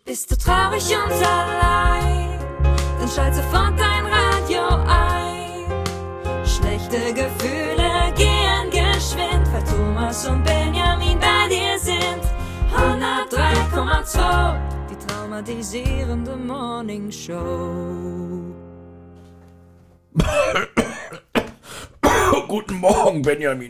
Bist du traurig und allein, dann schalt sofort dein Radio ein. Schlechte Gefühle gehen geschwind, weil Thomas und Benjamin bei dir sind. 103,2, die traumatisierende Morning Show. Guten Morgen, Benjamin.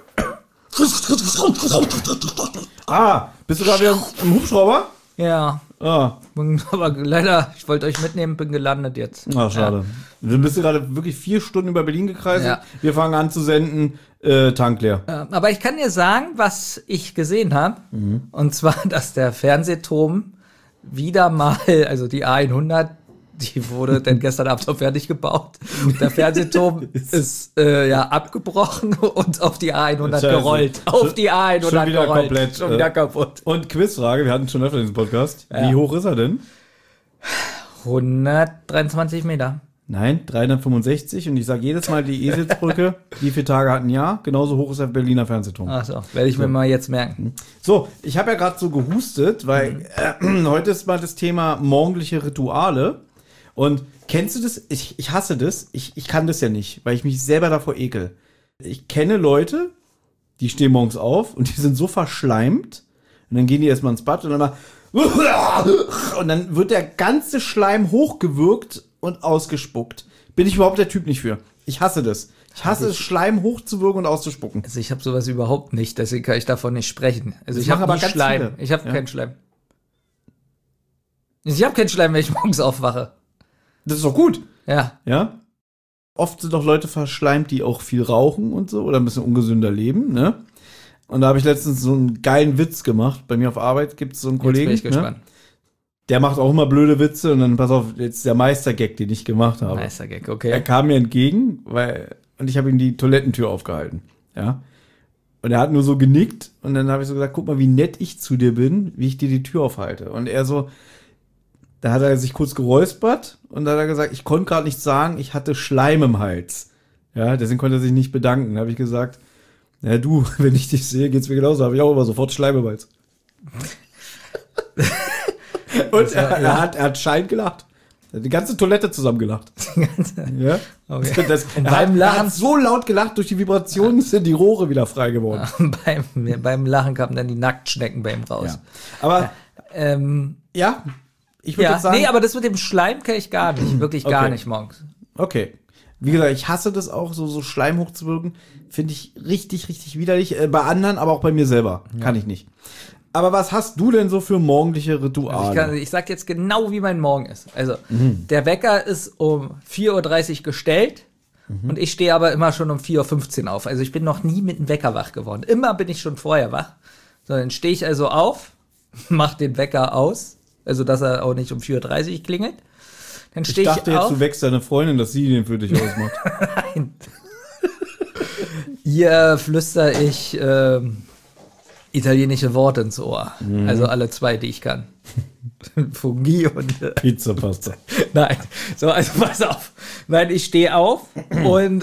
Bist du gerade wieder im Hubschrauber? Ja. Aber leider, ich wollte euch mitnehmen, bin gelandet jetzt. Schade. Ja. Du bist gerade wirklich 4 Stunden über Berlin gekreist. Ja. Wir fangen an zu senden, Tank leer. Aber ich kann dir sagen, was ich gesehen habe. Und zwar, dass der Fernsehturm wieder mal, also die A100, die wurde dann gestern Abend noch fertig gebaut. Und der Fernsehturm ist abgebrochen und auf die A100 gerollt. Auf die A100 schon wieder gerollt. Komplett, schon wieder kaputt. Und Quizfrage, wir hatten schon öfter diesen Podcast. Ja. Wie hoch ist er denn? 123 Meter. Nein, 365. Und ich sage jedes Mal die Eselsbrücke, wie viele Tage hat ein Jahr? Genauso hoch ist der Berliner Fernsehturm. Ach so, werde ich mir mal jetzt merken. So, ich habe ja gerade so gehustet, weil heute ist mal das Thema morgendliche Rituale. Und kennst du das? Ich hasse das. Ich kann das ja nicht, weil ich mich selber davor ekel. Ich kenne Leute, die stehen morgens auf und die sind so verschleimt. Und dann gehen die erstmal ins Bad und dann mal und dann wird der ganze Schleim hochgewürgt und ausgespuckt. Bin ich überhaupt der Typ nicht für. Ich hasse das. Ich hasse es, Schleim hochzuwürgen und auszuspucken. Also ich habe sowas überhaupt nicht, deswegen kann ich davon nicht sprechen. Also das ich habe aber nie Schleim. Viele. Ich habe keinen Schleim. Ich habe keinen Schleim, wenn ich morgens aufwache. Das ist doch gut. Ja. Ja. Oft sind doch Leute verschleimt, die auch viel rauchen und so oder ein bisschen ungesünder leben, ne? Und da habe ich letztens so einen geilen Witz gemacht. Bei mir auf Arbeit gibt es so einen Kollegen, jetzt bin ich gespannt. Ne? Der macht auch immer blöde Witze und dann, pass auf, jetzt der Meistergag, den ich gemacht habe. Meistergag, okay. Er kam mir entgegen, und ich habe ihm die Toilettentür aufgehalten, ja. Und er hat nur so genickt und dann habe ich so gesagt, guck mal, wie nett ich zu dir bin, wie ich dir die Tür aufhalte. Und er so, da hat er sich kurz geräuspert und da hat er gesagt, ich konnte gerade nichts sagen, ich hatte Schleim im Hals. Ja, deswegen konnte er sich nicht bedanken. Da habe ich gesagt, na du, wenn ich dich sehe, geht's mir genauso. Habe ich auch immer sofort Schleim im Hals. Und er hat Schein gelacht. Er hat die ganze Toilette zusammen gelacht. Ja? Okay. Er hat so laut gelacht, durch die Vibrationen sind die Rohre wieder frei geworden. Beim Lachen kamen dann die Nacktschnecken bei ihm raus. Ja. Aber, ich würde sagen. Nee, aber das mit dem Schleim kenne ich gar nicht. Wirklich gar nicht morgens. Okay. Wie gesagt, ich hasse das auch, so Schleim hochzuwirken. Finde ich richtig, richtig widerlich. Bei anderen, aber auch bei mir selber. Ja. Kann ich nicht. Aber was hast du denn so für morgendliche Rituale? Also ich sag jetzt genau, wie mein Morgen ist. Also, der Wecker ist um 4.30 Uhr gestellt. Und ich stehe aber immer schon um 4.15 Uhr auf. Also ich bin noch nie mit dem Wecker wach geworden. Immer bin ich schon vorher wach. So, dann stehe ich also auf, mach den Wecker aus. Also, dass er auch nicht um 4.30 Uhr klingelt. Dann stehe ich auf. Ich dachte jetzt, du wächst deine Freundin, dass sie den für dich ausmacht. Nein. Hier flüster ich italienische Worte ins Ohr. Also alle 2, die ich kann. Fungi und Pizza Pasta. Nein. So, also pass auf. Nein, ich stehe auf und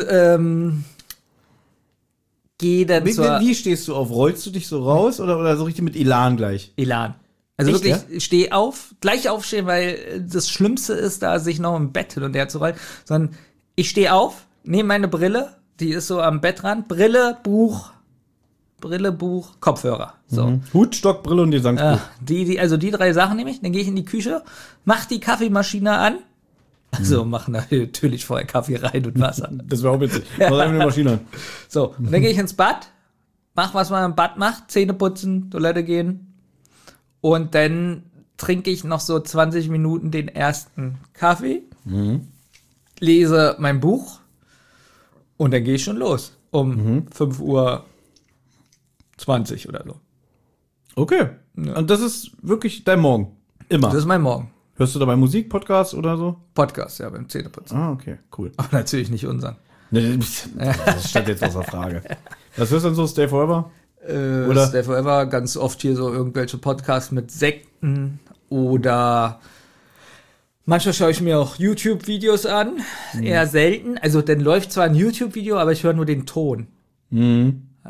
gehe dann Wie stehst du auf? Rollst du dich so raus oder so richtig mit Elan gleich? Elan. Also echt, wirklich, ich stehe auf, gleich aufstehen, weil das Schlimmste ist, da sich noch im Bett hin und her zu rollen, sondern ich stehe auf, nehme meine Brille, die ist so am Bettrand, Brille, Buch, Kopfhörer. So. Hut, Stock, Brille und Gesangsbuch. Also die 3 Sachen nehme ich, dann gehe ich in die Küche, mach die Kaffeemaschine an, also machen da natürlich vorher Kaffee rein und Wasser. Das wäre auch witzig. Mach einfach eine Maschine an. So, und dann gehe ich ins Bad, mach, was man im Bad macht, Zähne putzen, Toilette gehen. Und dann trinke ich noch so 20 Minuten den ersten Kaffee, lese mein Buch und dann gehe ich schon los. Um 5.20 Uhr oder so. Okay. Ja. Und das ist wirklich dein Morgen? Immer? Das ist mein Morgen. Hörst du dabei Musik, Podcast oder so? Podcast, ja, beim Zähneputzen. Ah, okay, cool. Aber natürlich nicht unseren. Das stand jetzt außer Frage. Was hörst du denn so, Stay Forever? Oder Stay Forever, ganz oft hier so irgendwelche Podcasts mit Sekten oder manchmal schaue ich mir auch YouTube-Videos an, eher selten. Also dann läuft zwar ein YouTube-Video, aber ich höre nur den Ton. Ja.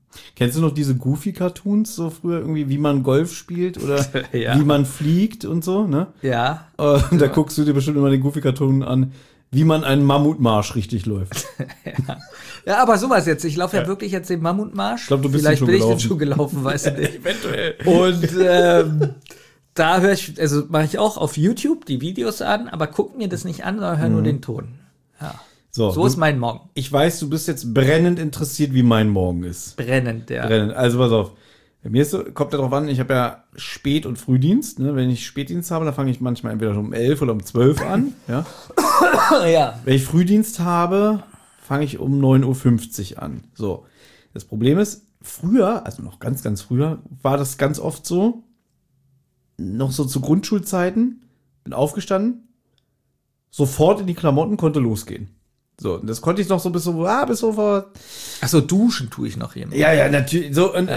Kennst du noch diese Goofy-Cartoons so früher irgendwie, wie man Golf spielt oder Ja. wie man fliegt und so, ne? Ja. Und da guckst du dir bestimmt immer den Goofy-Cartoon an, wie man einen Mammutmarsch richtig läuft. Ja, aber sowas jetzt. Ich laufe ja wirklich jetzt den Mammutmarsch. Ich glaube, du bist Vielleicht schon bin ich gelaufen. den schon gelaufen, weißt du nicht. Eventuell. Und da höre ich, also mache ich auch auf YouTube die Videos an, aber guck mir das nicht an, sondern höre nur den Ton. Ja. So ist mein Morgen. Ich weiß, du bist jetzt brennend interessiert, wie mein Morgen ist. Brennend, ja. Brennend. Also pass auf. Bei mir ist so, kommt ja drauf an, ich habe ja Spät- und Frühdienst. Ne? Wenn ich Spätdienst habe, dann fange ich manchmal entweder schon um 11 oder um 12 an. Ja? Ja. Wenn ich Frühdienst habe, fange ich um 9:50 Uhr an. So. Das Problem ist, früher, also noch ganz, ganz früher, war das ganz oft so, noch so zu Grundschulzeiten, bin aufgestanden, sofort in die Klamotten, konnte losgehen. So, und das konnte ich noch so bis so vor. Ach so, duschen tue ich noch hier. Ja, natürlich. So, und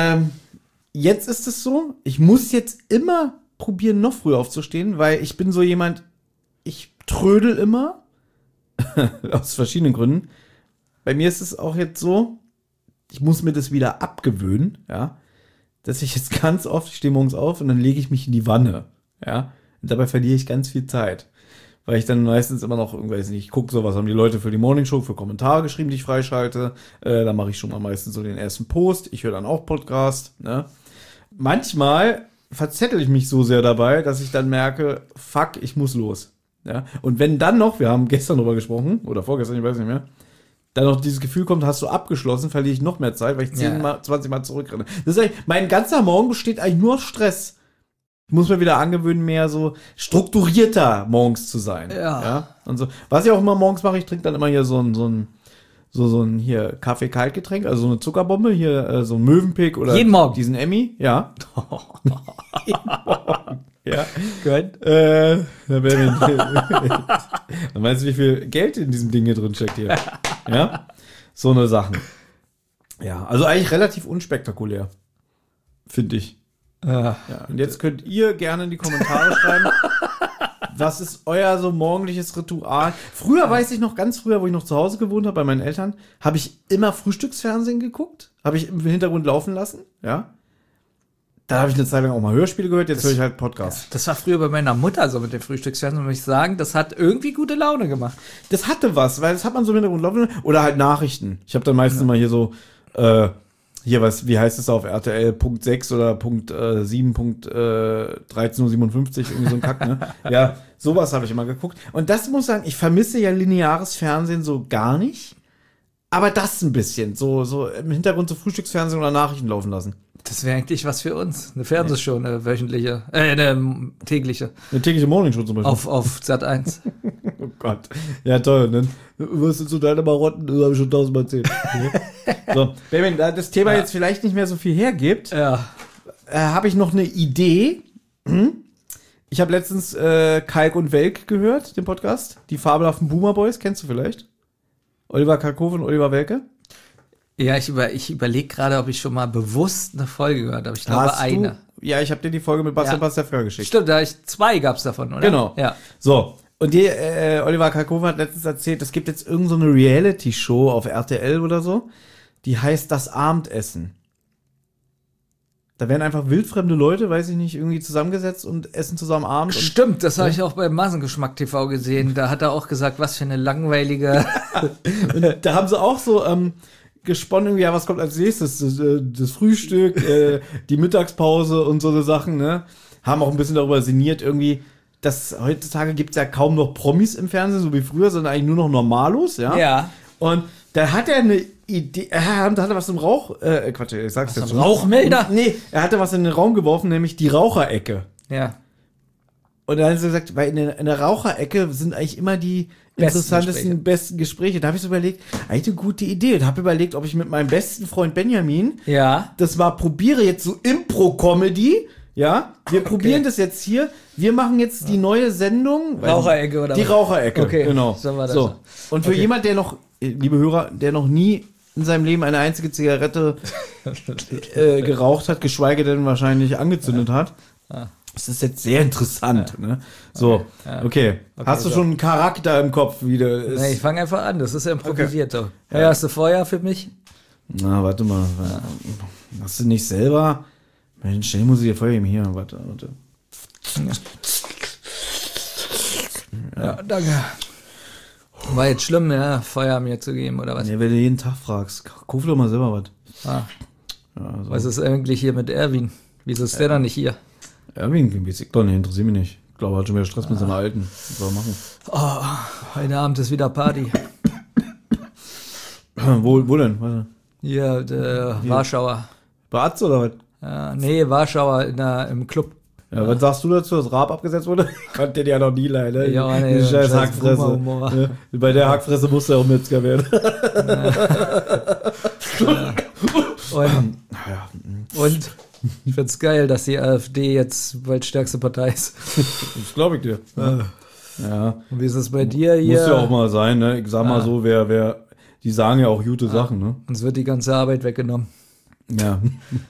jetzt ist es so, ich muss jetzt immer probieren, noch früher aufzustehen, weil ich bin so jemand, ich trödel immer, aus verschiedenen Gründen. Bei mir ist es auch jetzt so, ich muss mir das wieder abgewöhnen, ja, dass ich jetzt ganz oft, ich stehe morgens auf und dann lege ich mich in die Wanne, ja, und dabei verliere ich ganz viel Zeit. Weil ich dann meistens immer noch irgendwas nicht, ich gucke so, was haben die Leute für die Morningshow, für Kommentare geschrieben, die ich freischalte. Da mache ich schon mal meistens so den ersten Post. Ich höre dann auch Podcast. Ne? Manchmal verzettel ich mich so sehr dabei, dass ich dann merke, fuck, ich muss los. Ja? Und wenn dann noch, wir haben gestern drüber gesprochen, oder vorgestern, ich weiß nicht mehr, dann noch dieses Gefühl kommt, hast du abgeschlossen, verliere ich noch mehr Zeit, weil ich 20 Mal zurückrenne. Das ist eigentlich, mein ganzer Morgen besteht eigentlich nur aus Stress. Ich muss mir wieder angewöhnen, mehr so strukturierter morgens zu sein. Ja. Und so. Was ich auch immer morgens mache, ich trinke dann immer hier so ein hier Kaffee-Kaltgetränk, also so eine Zuckerbombe, hier so ein Mövenpick oder jeden Morgen. Diesen Emmy, ja. Jeden Morgen. Ja. Gut. Dann meinst du, wie viel Geld in diesem Ding hier drin steckt hier? Ja. So eine Sachen. Ja, also eigentlich relativ unspektakulär. Finde ich. Ja, und jetzt könnt ihr gerne in die Kommentare schreiben, was ist euer so morgendliches Ritual? Früher, weiß ich noch, ganz früher, wo ich noch zu Hause gewohnt habe, bei meinen Eltern, habe ich immer Frühstücksfernsehen geguckt, habe ich im Hintergrund laufen lassen, ja. Da habe ich eine Zeit lang auch mal Hörspiele gehört, jetzt höre ich halt Podcasts. Das war früher bei meiner Mutter so mit dem Frühstücksfernsehen, muss ich sagen, das hat irgendwie gute Laune gemacht. Das hatte was, weil das hat man so im Hintergrund laufen, oder halt Nachrichten. Ich habe dann meistens mal hier so, hier, wie heißt es auf RTL, Punkt 6 oder Punkt 7, Punkt 13:57 Uhr, irgendwie so ein Kack, ne? Ja, sowas habe ich immer geguckt. Und das muss ich sagen, ich vermisse ja lineares Fernsehen so gar nicht, aber das ein bisschen, so im Hintergrund so Frühstücksfernsehen oder Nachrichten laufen lassen. Das wäre eigentlich was für uns. Eine Fernsehshow, eine wöchentliche, eine tägliche. Eine tägliche Morningshow zum Beispiel. Auf Sat.1. Oh Gott. Ja, toll. Und dann, was sind so deine Marotten? Das habe ich schon 1000-mal erzählt. So, Benjamin, da das Thema jetzt vielleicht nicht mehr so viel hergibt, habe ich noch eine Idee. Ich habe letztens Kalk und Welk gehört, den Podcast. Die fabelhaften Boomer Boys, kennst du vielleicht? Oliver Kalkofe und Oliver Welke? Ja, ich überlege gerade, ob ich schon mal bewusst eine Folge gehört habe. Ich glaube, eine. Ja, ich habe dir die Folge mit Bastian Pastewka geschickt. Stimmt, zwei gab's davon, oder? Genau. Ja. So, und Oliver Kalkofe hat letztens erzählt, es gibt jetzt irgend so eine Reality-Show auf RTL oder so, die heißt Das Abendessen. Da werden einfach wildfremde Leute, weiß ich nicht, irgendwie zusammengesetzt und essen zusammen Abend. Stimmt, das habe ich auch bei Massengeschmack TV gesehen. Da hat er auch gesagt, was für eine langweilige... Und da haben sie auch so gesponnen, irgendwie, ja, was kommt als nächstes? Das Frühstück, die Mittagspause und so eine Sachen, ne? Haben auch ein bisschen darüber sinniert, irgendwie, dass heutzutage gibt's ja kaum noch Promis im Fernsehen, so wie früher, sondern eigentlich nur noch Normalos, ja? Ja. Und da hat er eine Idee, da hat er was im Rauch, Quatsch, ich sag's jetzt schon. Rauchmelder? Nee, er hatte was in den Raum geworfen, nämlich die Raucherecke. Ja. Und dann hat er gesagt, weil in der Raucherecke sind eigentlich immer die interessantesten, besten Gespräche. Da habe ich so überlegt, eigentlich eine gute Idee. Und habe überlegt, ob ich mit meinem besten Freund Benjamin das mal probiere, jetzt so Impro-Comedy. Ja, wir probieren das jetzt hier. Wir machen jetzt die neue Sendung. Raucherecke oder die was? Raucherecke, okay. Genau. So. Und für jemand, der noch, liebe Hörer, der noch nie in seinem Leben eine einzige Zigarette geraucht hat, geschweige denn wahrscheinlich angezündet hat, das ist jetzt sehr interessant. Ne? So, okay. Hast du schon einen Charakter im Kopf, wie der ist? Nee, ich fange einfach an. Das ist ja improvisiert. Okay. So. Hast du Feuer für mich? Na, warte mal. Hast du nicht selber? Mensch, schnell muss ich dir vorher hier. Warte. Ja, danke. War jetzt schlimm, ja, Feuer mir zu geben, oder was? Nee, wenn du jeden Tag fragst, kauf doch mal selber was. Ah. Ja, so. Was ist eigentlich hier mit Erwin? Wieso ist der dann nicht hier? Erwin, weiß ich doch nicht, interessiert mich nicht. Ich glaube, er hat schon wieder Stress mit seiner Alten. Was soll er machen? Oh, heute Abend ist wieder Party. Wo denn? Warte. Hier, der Warschauer. Bei Atze oder was? Ja, nee, Warschauer im Club. Ja, was sagst du dazu, dass Raab abgesetzt wurde? Ich konnte den ja noch nie leiden. Ja, nee, die scheiß scheiß Hackfresse. Humor. Ja, bei der Hackfresse musste er auch Metzger werden. Und ich find's geil, dass die AfD jetzt bald stärkste Partei ist. Das glaube ich dir. Ja. Und wie ist es bei dir hier? Muss ja auch mal sein, ne? Ich sag mal so, die sagen ja auch gute Sachen, ne? Uns wird die ganze Arbeit weggenommen. Ja.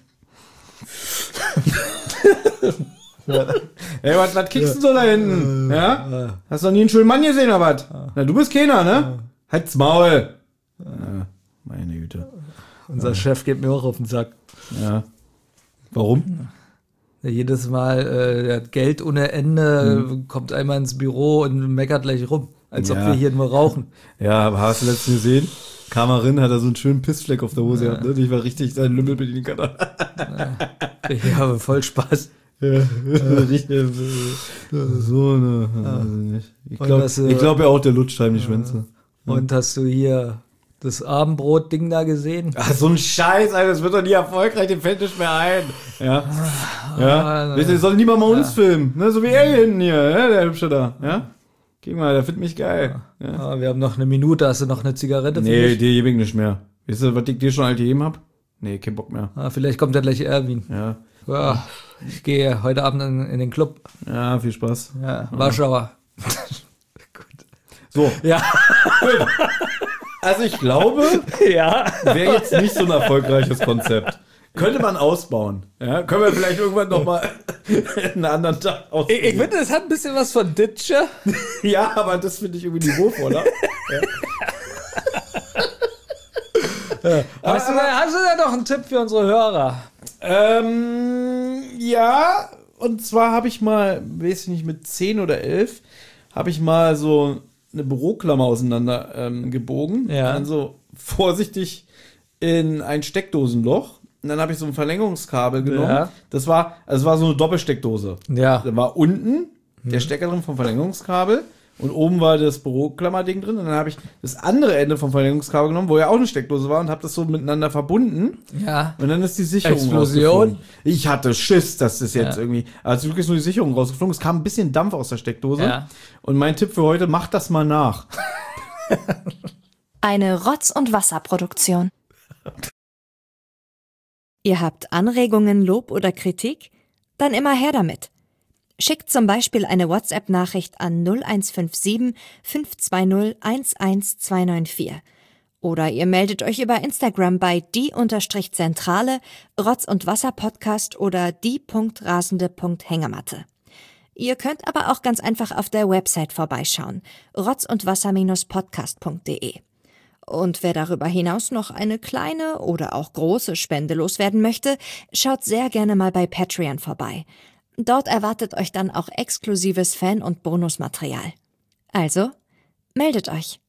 Ey, was kickst du so da hinten? Ja? Hast du noch nie einen schönen Mann gesehen, oder was? Na, du bist keiner, ne? Halt's Maul. Ja, meine Güte. Unser Chef geht mir auch auf den Sack. Ja. Warum? Jedes Mal, der hat Geld ohne Ende, kommt einmal ins Büro und meckert gleich rum, als ob Ja. wir hier nur rauchen. Ja, aber hast du letztens gesehen? Kam er rein, hat er so einen schönen Pissfleck auf der Hose gehabt, ne? Ich war richtig seinen Lümmel bedienen kann. Ich habe voll Spaß. Ja, richtig. So eine. Ich Und das, glaube ja auch, der lutscht heim die Schwänze. Und hast du hier das Abendbrot-Ding da gesehen? Ach, so ein Scheiß, Alter, das wird doch nie erfolgreich, dem fällt nicht mehr ein. Ja. Ja. Weißt du, der soll niemand mal uns filmen, ne? So wie er hier hinten hier, ne? Der Hübsche da, ja? Guck mal, der findet mich geil. Ja. Ah, wir haben noch eine Minute, hast du noch eine Zigarette für Nee, mich? dir gebe ich nicht mehr. Weißt du, was ich dir schon alt gegeben hab? Nee, kein Bock mehr. Ah, vielleicht kommt ja gleich Erwin. Ja. Ja, ich gehe heute Abend in den Club. Ja, viel Spaß. Ja, Warschauer. So. Ja. Also ich glaube, Ja. wäre jetzt nicht so ein erfolgreiches Konzept. Könnte man ausbauen. Ja, können wir vielleicht irgendwann nochmal einen anderen Tag ausbauen. Ich finde, es hat ein bisschen was von Ditsche. Ja, aber das finde ich irgendwie niveauvoller. Hast du da noch einen Tipp für unsere Hörer? Ja, und zwar habe ich mal, weiß ich nicht, mit 10 oder 11 habe ich mal so eine Büroklammer auseinander gebogen. Ja. Dann so vorsichtig in ein Steckdosenloch. Und dann habe ich so ein Verlängerungskabel genommen. Ja. Das war so eine Doppelsteckdose. Ja. Da war unten der Stecker drin vom Verlängerungskabel und oben war das Büroklammerding drin. Und dann habe ich das andere Ende vom Verlängerungskabel genommen, wo ja auch eine Steckdose war und habe das so miteinander verbunden. Ja. Und dann ist die Sicherung Explosion? rausgeflogen. Ich hatte Schiss, dass das jetzt Ja. irgendwie, also wirklich ist nur die Sicherung rausgeflogen. Es kam ein bisschen Dampf aus der Steckdose. Ja. Und mein Tipp für heute, macht das mal nach. Eine Rotz- und Wasserproduktion. Ihr habt Anregungen, Lob oder Kritik? Dann immer her damit. Schickt zum Beispiel eine WhatsApp-Nachricht an 0157 520 11294. Oder ihr meldet euch über Instagram bei die_Zentrale, Rotz- und Wasser-Podcast oder die.rasende.hängematte. Ihr könnt aber auch ganz einfach auf der Website vorbeischauen, rotzundwasser-podcast.de. Und wer darüber hinaus noch eine kleine oder auch große Spende loswerden möchte, schaut sehr gerne mal bei Patreon vorbei. Dort erwartet euch dann auch exklusives Fan- und Bonusmaterial. Also, meldet euch.